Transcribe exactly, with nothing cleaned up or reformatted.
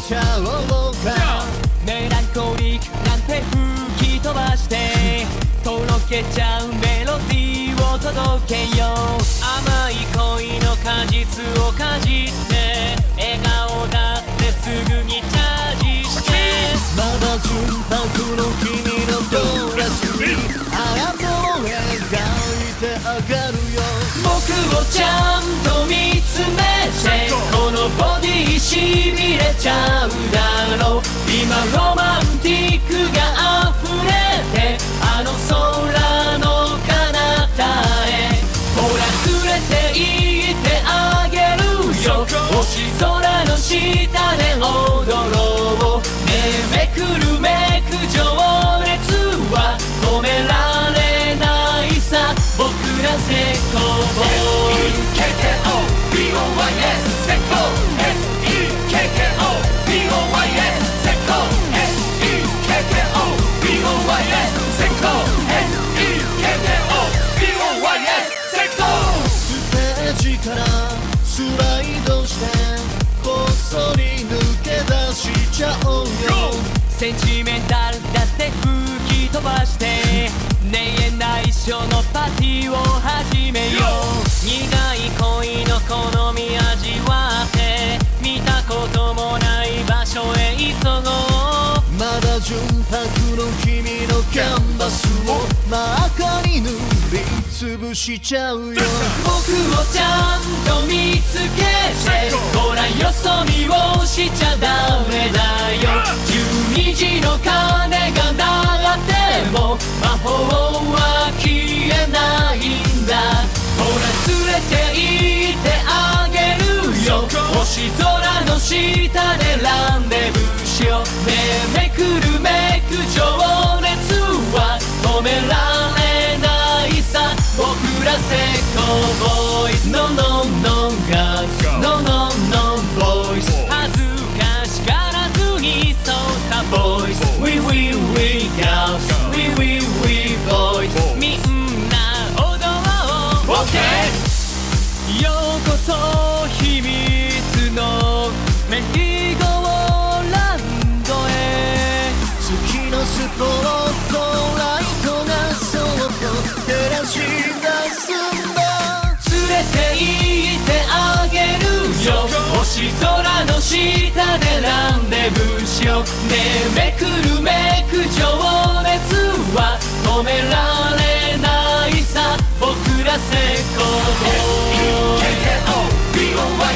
ちゃおうか。 メランコリックなんて吹き飛ばしてとろけちゃうメロディーを届けよう。甘い恋の果実をかじって笑顔だってすぐにチャージして。 まだ純白の君のドレスにあなたを描いてあげるよ。 僕をちゃんと見つめてこのボディしびれちゃうだろう。今ロマンティックが溢れてあの空の彼方へ。ほら連れて行ってあげるよ。星空の下で踊ろう。ねえめくるめく情熱は止められないさ。僕らセコボーイ エスイーケーケーオービーオーワイエス セコ エスイーケーケーオービーオーワイエス セコ エスイーケーケーオービーオーワイエス セコ エスイーケーケーオービーオーワイエス セコ。 ステージからスライドしてこっそり抜け出しちゃおうよ。 センチメンタルだって吹き飛ばしてねえ内緒のパーティーを始めよう。苦い恋の好み味わって見たこともない場所へ急ごう。 まだ純白の君のキャンバスを真赤に塗りつぶしちゃうよ。 僕をちゃんと見つけてほらよそ見をしちゃダメだよ。じゅうにじの鐘が鳴っても魔法は消えないんだ。ほら連れて行ってあげるよ。星空の下でランデブーしよう。ねえめくるめく情熱は止められないさ。僕らセコボーイズ No no no girls No no no boys 恥ずかしがらずにそうさボーイズ We we we girls We we we boys みんな踊ろう OK ようこそ秘密のメリーゴーランドへ。 好きなスポットライトがそっと照らし出すんだ。 連れて行ってあげるよ。星空の下でランデブーしよう。ねえめくるめく情熱は止められないさ。僕らセコボーイ エスイーケーケーオービーオーワイ